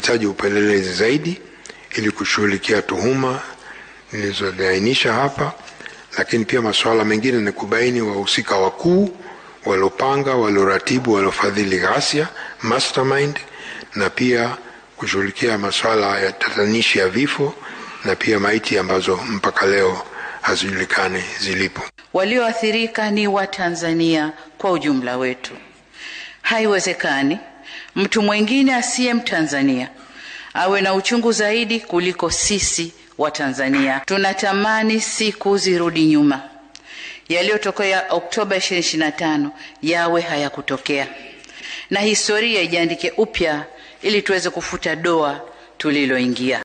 tunahitaji upelelezi zaidi ili kushughulikia tuhuma nilizoainisha hapa, lakini pia masuala mengine ni kubaini wahusika wakuu, walopanga, waloratibu, walofadhili ghasia, mastermind, na pia kushughulikia masuala ya tatanishi ya vifo na pia maiti ambazo mpaka leo hazijulikani zilipo. Walioathirika ni Watanzania kwa ujumla wetu. Haiwezekani mtu mwingine asiye Mtanzania awe na uchungu zaidi kuliko sisi Watanzania. Tunatamani siku zirudi nyuma. Yaliyotokea Oktoba 2025 yawe hayakutokea, na historia ijiandike upya ili tuweze kufuta doa tuliloingia.